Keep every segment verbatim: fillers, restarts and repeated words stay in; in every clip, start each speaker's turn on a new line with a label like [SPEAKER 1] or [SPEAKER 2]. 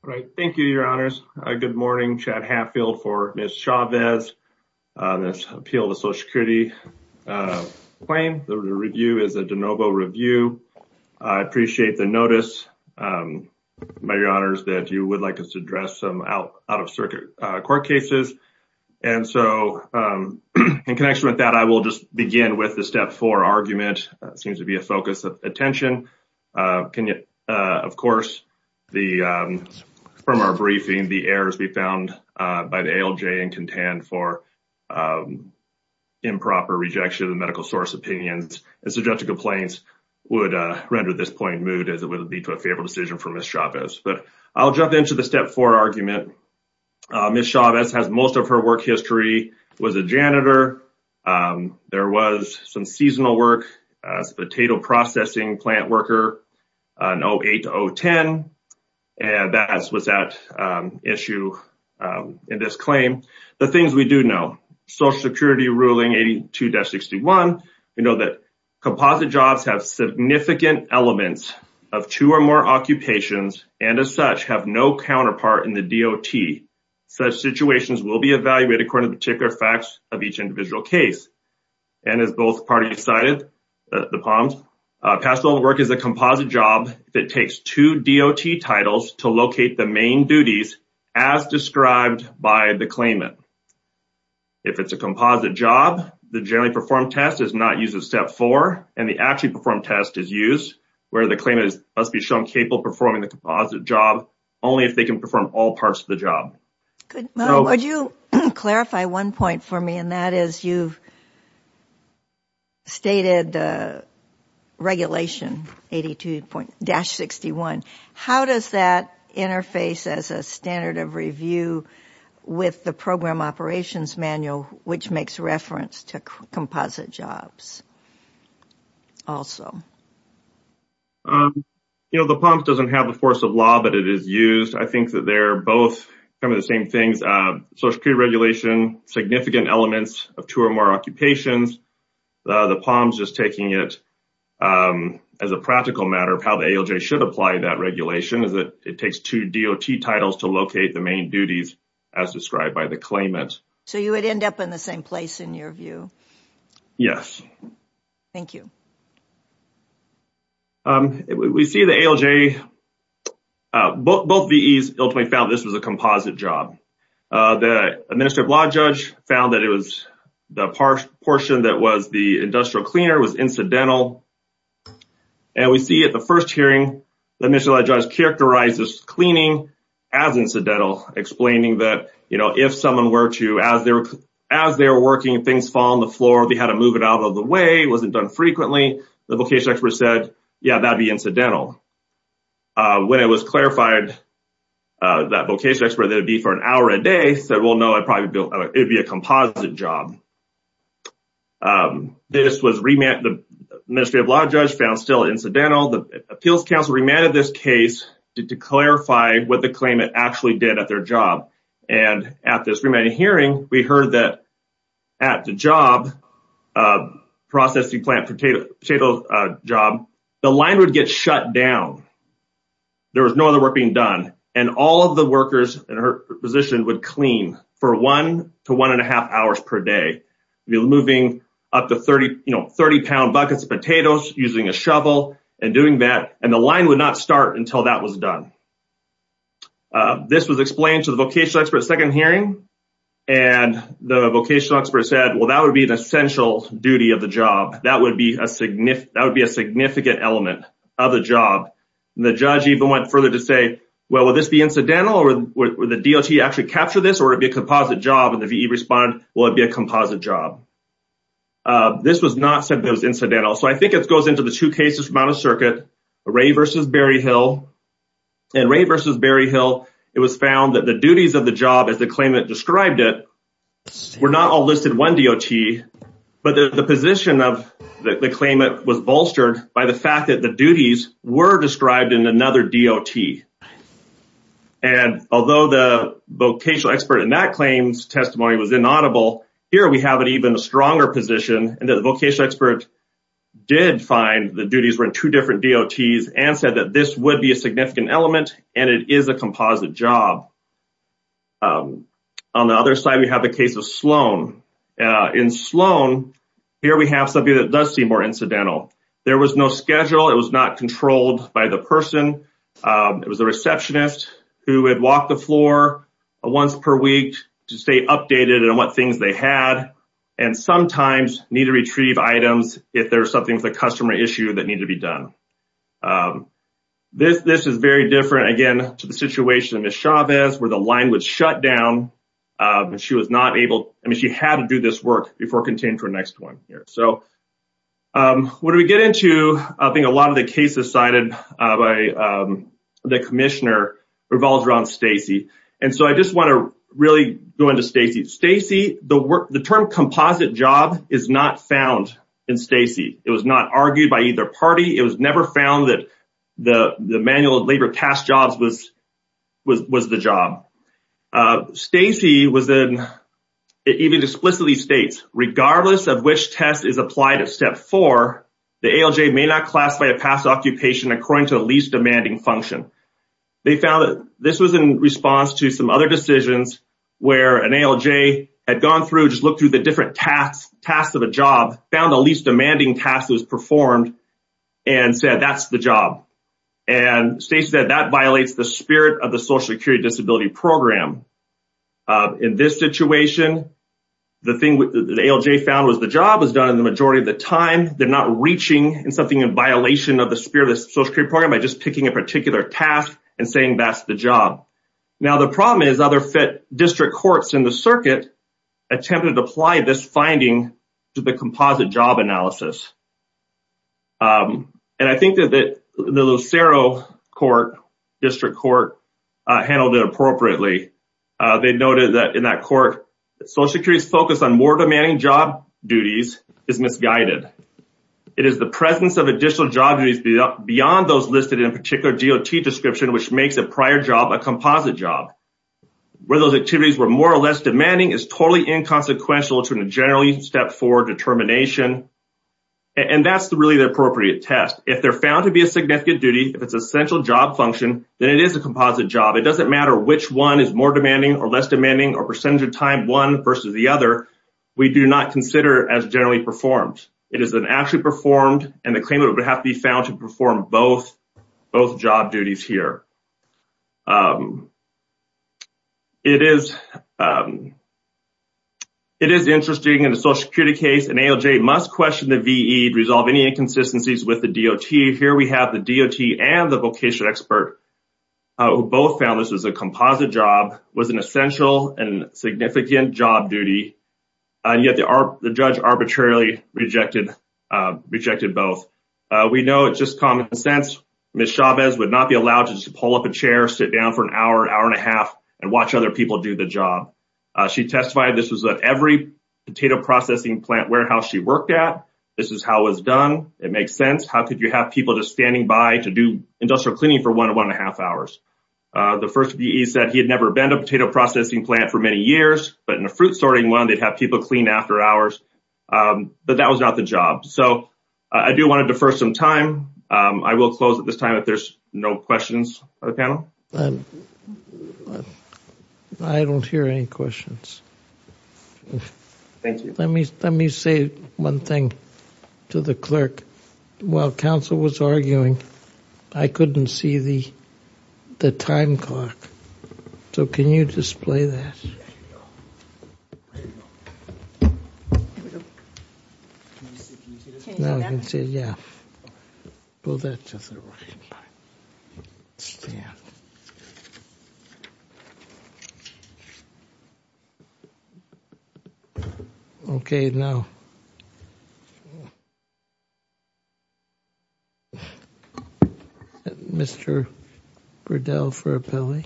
[SPEAKER 1] Right. Thank you, Your Honors. Uh, good morning. Chad Hatfield for Miz Chavez. Uh, this appeal of the Social Security uh, claim. The review is a de novo review. I appreciate the notice, um, by Your Honors, that you would like us to address some out, out of circuit uh, court cases. And so um, in connection with that, I will just begin with the step four argument. Uh, seems to be a focus of attention. Uh, can you, uh, of course, the um, from our briefing, the errors we found uh, by the A L J and contend for um, improper rejection of the medical source opinions and suggested complaints would uh, render this point moot, as it would lead to a favorable decision for Miz Chavez. But I'll jump into the step four argument. Uh, Miz Chavez has most of her work history, was a janitor. Um, there was some seasonal work as a potato processing plant worker uh, in oh eight to oh ten. And that was that um, issue um, in this claim. The things we do know, Social Security ruling eighty-two dash sixty-one, we know that composite jobs have significant elements of two or more occupations and as such have no counterpart in the D O T. Such situations will be evaluated according to the particular facts of each individual case. And as both parties cited, uh, the Palms, Uh, past relevant work is a composite job if it takes two D O T titles to locate the main duties as described by the claimant. If it's a composite job, the generally performed test is not used at step four, and the actually performed test is used, where the claimant is, must be shown capable of performing the composite job only if they can perform all parts of the job.
[SPEAKER 2] Good. Well, so, would you clarify one point for me, and that is you've stated uh, regulation eighty-two dash sixty-one. How does that interface as a standard of review with the program operations manual, which makes reference to c- composite jobs also?
[SPEAKER 1] Um, you know, the P O M S doesn't have the force of law, but it is used. I think that they're both kind of the same things. Uh, Social Security regulation, significant elements of two or more occupations. Uh, the P O M S just taking it Um, as a practical matter of how the A L J should apply that regulation is that it takes two D O T titles to locate the main duties as described by the claimant.
[SPEAKER 2] So you would end up in the same place in your view?
[SPEAKER 1] Yes.
[SPEAKER 2] Thank you.
[SPEAKER 1] Um, we see the A L J, uh, both, both V Es ultimately found this was a composite job. Uh, the administrative law judge found that it was the par- portion that was the industrial cleaner was incidental. And we see at the first hearing, the administrative law judge characterized this cleaning as incidental, explaining that, you know, if someone were to, as they were, as they were working, things fall on the floor, they had to move it out of the way, it wasn't done frequently. The vocational expert said, yeah, that'd be incidental. Uh, when it was clarified, uh, that vocational expert that it'd be for an hour a day said, well, no, it'd probably be, uh, it'd be a composite job. Um, this was remand, the administrative law judge found still incidental. The appeals council remanded this case to, to clarify what the claimant actually did at their job. And at this remanded hearing, we heard that at the job, uh, processing plant potato, potato, uh, job, the line would get shut down. There was no other work being done. And all of the workers in her position would clean for one to one and a half hours per day. You're moving up to thirty, you know, thirty pound buckets of potatoes using a shovel and doing that. And the line would not start until that was done. Uh, this was explained to the vocational expert at second hearing. And the vocational expert said, well, that would be an essential duty of the job. That would be a significant, that would be a significant element of the job. And the judge even went further to say, well, will this be incidental or would, would the D O T actually capture this or would it be a composite job? And the V E responded, well, it'd be a composite job. Uh, this was not said that it was incidental. So I think it goes into the two cases from out of circuit, Ray versus Berryhill. And Ray versus Berryhill, it was found that the duties of the job as the claimant described it were not all listed in one D O T, but the, the position of the, the claimant was bolstered by the fact that the duties were described in another D O T. And although the vocational expert in that claim's testimony was inaudible, here we have an even stronger position, and that the vocational expert did find the duties were in two different D O Ts and said that this would be a significant element, and it is a composite job. Um, on the other side, we have the case of Sloan. Uh, in Sloan, here we have something that does seem more incidental. There was no schedule. It was not controlled by the person. Um, it was a receptionist who would walk the floor once per week to stay updated on what things they had, and sometimes need to retrieve items if there's something with a customer issue that needed to be done. Um, this this is very different, again, to the situation of Miz Chavez, where the line was shut down, um, and she was not able, I mean, she had to do this work before continuing to her next one here. So um, when we get into, I think a lot of the cases cited uh, by um, the commissioner revolves around Stacy. And so I just want to really go into Stacy. Stacy, the work, the term composite job is not found in Stacy. It was not argued by either party. It was never found that the, the manual labor task jobs was, was, was the job. Uh, Stacy was in, it even explicitly states, regardless of which test is applied at step four, the A L J may not classify a past occupation according to the least demanding function. They found that this was in response to some other decisions where an A L J had gone through, just looked through the different tasks, tasks of a job, found the least demanding task that was performed, and said, that's the job. And Stacy said that violates the spirit of the Social Security Disability Program. Uh, in this situation, the thing the A L J found was the job was done in the majority of the time. They're not reaching in something in violation of the spirit of the Social Security Program by just picking a particular task and saying that's the job. Now, the problem is other fit district courts in the circuit attempted to apply this finding to the composite job analysis. Um, and I think that, that the Lucero court, district court, uh, handled it appropriately. Uh, they noted that in that court, Social Security's focus on more demanding job duties is misguided. It is the presence of additional job duties beyond those listed in a particular D O T description which makes a prior job a composite job. Where those activities were more or less demanding is totally inconsequential to a generally step four determination. And that's really the appropriate test. If they're found to be a significant duty, if it's an essential job function, then it is a composite job. It doesn't matter which one is more demanding or less demanding or percentage of time one versus the other. We do not consider it as generally performed. It is an actually performed, and the claimant would have to be found to perform both, both job duties here. Um, it is, um, it is interesting in the Social Security case, an A L J must question the V E to resolve any inconsistencies with the D O T. Here we have the D O T and the vocational expert, uh, who both found this was a composite job, was an essential and significant job duty. And yet the, ar- the judge arbitrarily rejected uh, rejected both. Uh, we know it's just common sense. Miz Chavez would not be allowed to just pull up a chair, sit down for an hour, hour and a half, and watch other people do the job. Uh, she testified this was at every potato processing plant warehouse she worked at. This is how it was done. It makes sense. How could you have people just standing by to do industrial cleaning for one, one and a half hours? Uh, the first V E said he had never been to a potato processing plant for many years, but in a fruit sorting one, they'd have people clean after hours. Um, but that was not the job. So uh, I do want to defer some time. Um, I will close at this time if there's no questions by the panel.
[SPEAKER 3] Um, I don't hear any questions.
[SPEAKER 1] Thank you.
[SPEAKER 3] Let me, let me say one thing to the clerk. While counsel was arguing, I couldn't see the the time clock. So can you display that? Now I can see it, yeah. Pull that to the right. Stand. Okay, now. Mister Burdell for appellee.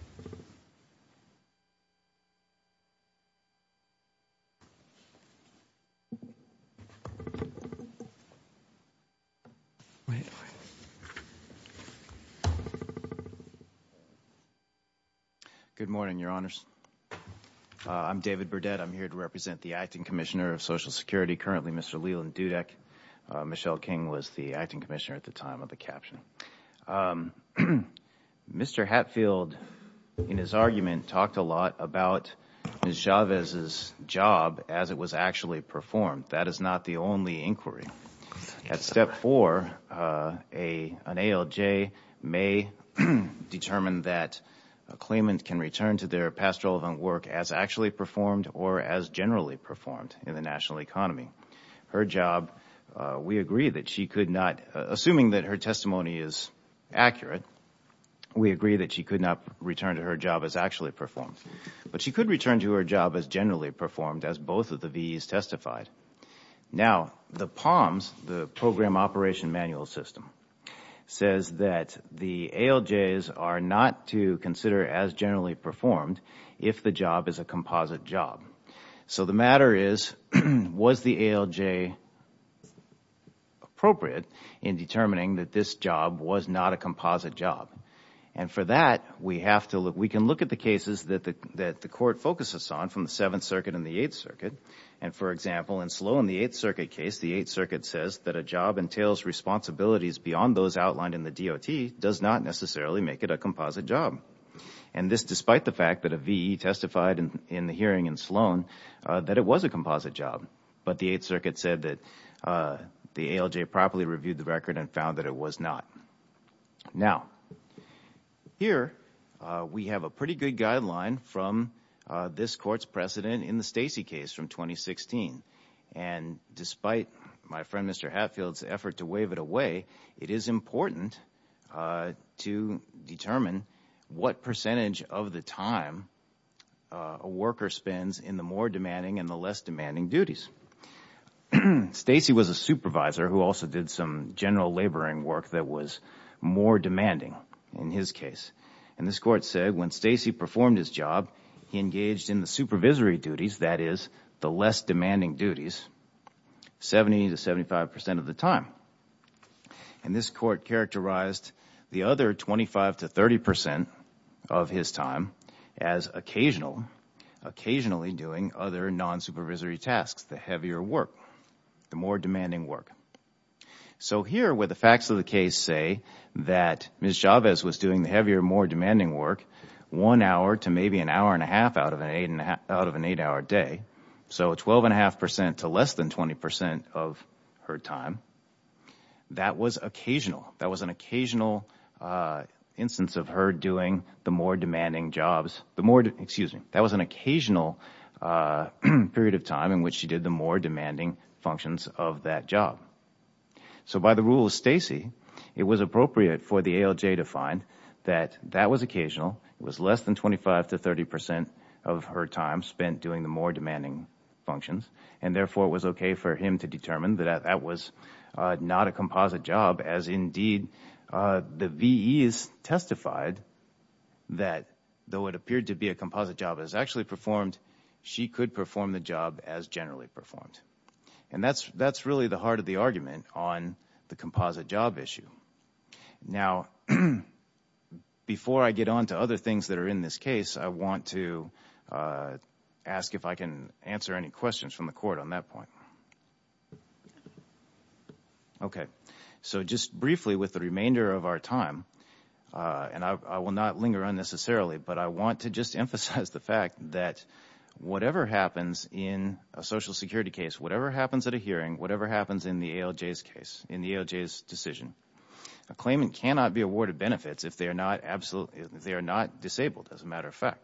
[SPEAKER 3] Wait, wait.
[SPEAKER 4] Good morning, Your Honors. Uh, I'm David Burdett. I'm here to represent the Acting Commissioner of Social Security, currently Mister Leland Dudek. Uh, Michelle King was the acting commissioner at the time of the caption. Um, Mister Hatfield, in his argument, talked a lot about Miz Chavez's job as it was actually performed. That is not the only inquiry. At step four, uh, a an A L J may determine that a claimant can return to their past relevant work as actually performed or as generally performed in the national economy. Her job, uh, we agree that she could not, uh, assuming that her testimony is accurate, we agree that she could not return to her job as actually performed. But she could return to her job as generally performed, as both of the V Es testified. Now, the POMS, the Program Operation Manual System, says that the A L Js are not to consider as generally performed if the job is a composite job. So the matter is, was the A L J appropriate in determining that this job was not a composite job? And for that, we have to look, we can look at the cases that the, that the court focuses on from the Seventh Circuit and the Eighth Circuit. And for example, in Sloan, the Eighth Circuit case, the Eighth Circuit says that a job entails responsibilities beyond those outlined in the D O T does not necessarily make it a composite job. And this despite the fact that a V E testified in, in the hearing in Sloan uh, that it was a composite job. But the Eighth Circuit said that uh, the A L J properly reviewed the record and found that it was not. Now, here, uh, we have a pretty good guideline from uh, this court's precedent in the Stacy case from twenty sixteen. And despite my friend Mister Hatfield's effort to wave it away, it is important uh, to determine what percentage of the time uh, a worker spends in the more demanding and the less demanding duties. Stacy was a supervisor who also did some general laboring work that was more demanding in his case. And this court said when Stacy performed his job, he engaged in the supervisory duties, that is, the less demanding duties, seventy to seventy-five percent of the time. And this court characterized the other twenty-five to thirty percent of his time as occasional, occasionally doing other non-supervisory tasks, the heavier work, the more demanding work. So here, where the facts of the case say that Miz Chavez was doing the heavier, more demanding work, one hour to maybe an hour and a half out of an eight and a half, out of an eight-hour day, so twelve and a half percent to less than twenty percent of her time, that was occasional. That was an occasional uh, instance of her doing the more demanding jobs. The more, de- excuse me, that was an occasional uh, period of time in which she did the more demanding functions of that job. So by the rule of Stacy, it was appropriate for the A L J to find that that was occasional. It was less than twenty-five to thirty percent of her time spent doing the more demanding functions, and therefore it was okay for him to determine that that was uh, not a composite job, as indeed uh, the V Es testified that though it appeared to be a composite job as actually performed, she could perform the job as generally performed. And that's that's really the heart of the argument on the composite job issue. Now, before I get on to other things that are in this case, I want to uh, ask if I can answer any questions from the court on that point. Okay. So just briefly, with the remainder of our time, uh, and I, I will not linger unnecessarily, but I want to just emphasize the fact that whatever happens in a Social Security case, whatever happens at a hearing, whatever happens in the A L J's case, in the A L J's decision, a claimant cannot be awarded benefits if they are not absolute, if they are not disabled, as a matter of fact.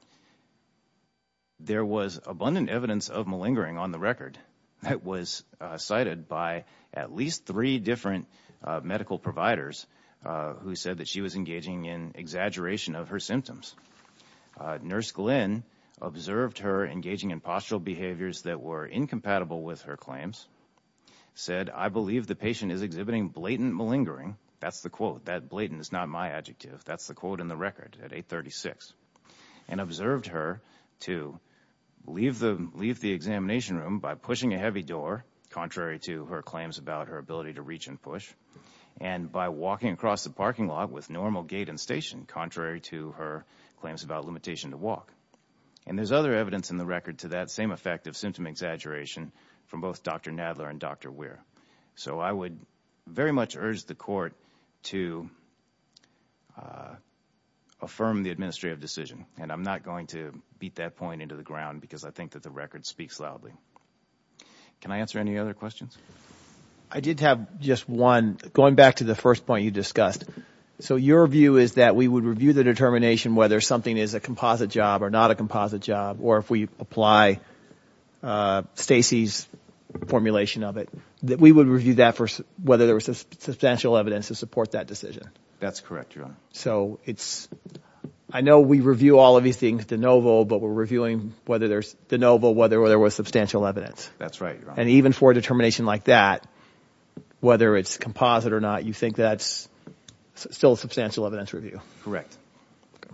[SPEAKER 4] There was abundant evidence of malingering on the record that was uh, cited by at least three different uh, medical providers uh, who said that she was engaging in exaggeration of her symptoms. Uh, Nurse Glenn observed her engaging in postural behaviors that were incompatible with her claims, said, "I believe the patient is exhibiting blatant malingering." That's the quote. That blatant is not my adjective. That's the quote in the record at eight thirty-six. And observed her to leave the leave the examination room by pushing a heavy door, contrary to her claims about her ability to reach and push, and by walking across the parking lot with normal gait and station, contrary to her claims about limitation to walk. And there's other evidence in the record to that same effect of symptom exaggeration from both Doctor Nadler and Doctor Weir. So I would very much urge the court to uh, affirm the administrative decision. And I'm not going to beat that point into the ground because I think that the record speaks loudly. Can I answer any other questions?
[SPEAKER 5] I did have just one, going back to the first point you discussed. So your view is that we would review the determination whether something is a composite job or not a composite job, or if we apply uh, Stacy's formulation of it, that we would review that for s- whether there was sus- substantial evidence to support that decision.
[SPEAKER 4] That's correct, Your Honor.
[SPEAKER 5] So it's, I know we review all of these things de novo, but we're reviewing whether there's de novo, whether there was substantial evidence.
[SPEAKER 4] That's right, Your Honor.
[SPEAKER 5] And even for a determination like that, whether it's composite or not, you think that's s- still a substantial evidence review.
[SPEAKER 4] Correct. Okay.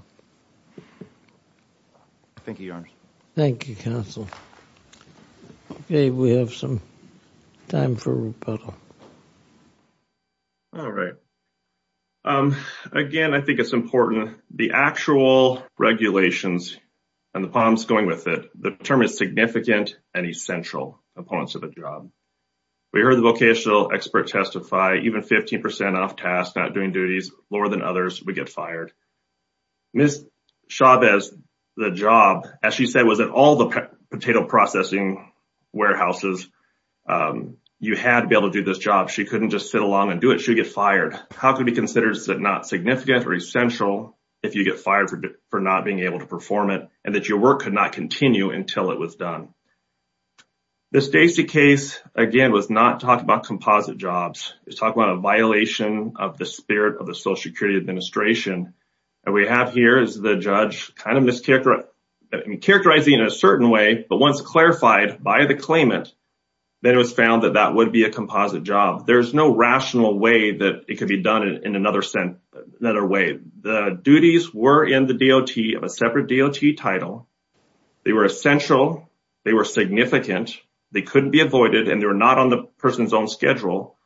[SPEAKER 4] Thank you, Your Honor.
[SPEAKER 3] Thank you, counsel. Okay, we have some time for rebuttal.
[SPEAKER 1] All right. Um, again, I think it's important. The actual regulations and the problems going with it, the term is significant and essential components of the job. We heard the vocational expert testify, even fifteen percent off task, not doing duties, lower than others, we get fired. Miz Chavez, the job, as she said, was at all the pe- potato processing warehouses. Um, you had to be able to do this job. She couldn't just sit along and do it. She'd get fired. How could it be considered as not significant or essential if you get fired for, for not being able to perform it, and that your work could not continue until it was done? The Stacy case, again, was not talking about composite jobs. It's talking about a violation of the spirit of the Social Security Administration. And we have here is the judge kind of mischaracterizing, I mean, characterizing it in a certain way, but once clarified by the claimant, then it was found that that would be a composite job. There's no rational way that it could be done in, in another sense, another way. The duties were in the D O T of a separate D O T title. They were essential. They were significant. They couldn't be avoided, and they were not on the person's own schedule.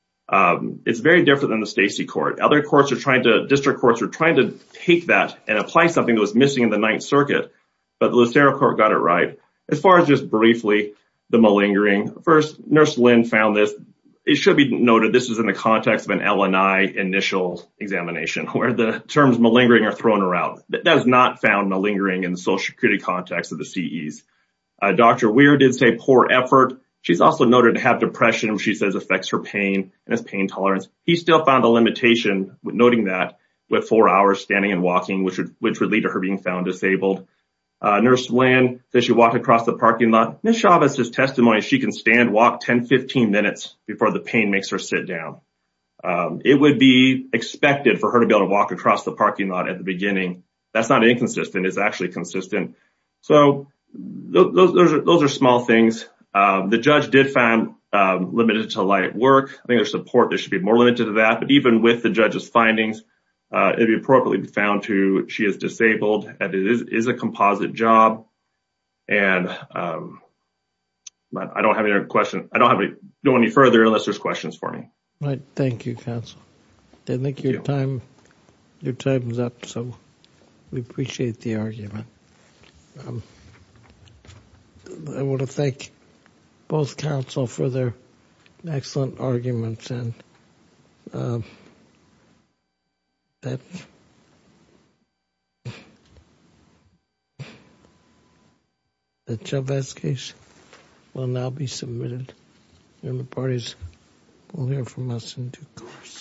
[SPEAKER 1] Um, it's very different than the Stacy court. Other courts are trying to, district courts are trying to take that and apply something that was missing in the Ninth Circuit, but the Lucero court got it right. As far as just briefly, the malingering. First, Nurse Lynn found this. It should be noted this is in the context of an L and I initial examination where the terms malingering are thrown around. That is not found malingering in the Social Security context of the C Es. Uh, Doctor Weir did say poor effort. She's also noted to have depression, which she says affects her pain and his pain tolerance. He still found a limitation, noting that with four hours standing and walking, which would, which would lead to her being found disabled. Uh, Nurse Lynn says she walked across the parking lot. Miz Chavez's testimony, she can stand, walk ten, fifteen minutes before the pain makes her sit down. Um, it would be expected for her to be able to walk across the parking lot at the beginning. That's not inconsistent. It's actually consistent. So th- those, those are, those are small things. Um, the judge did find um, limited to light work. I think there's support. There should be more limited to that. But even with the judge's findings, Uh, it'd be appropriately found to she is disabled, and it is, is a composite job. And um, but I don't have any other question. I don't have any go any further unless there's questions for me.
[SPEAKER 3] Right. Thank you, counsel. I think your
[SPEAKER 1] you.
[SPEAKER 3] time your time's up, so we appreciate the argument. Um, I want to thank both counsel for their excellent arguments, and um, that the Chavez case will now be submitted, and the parties will hear from us in due course.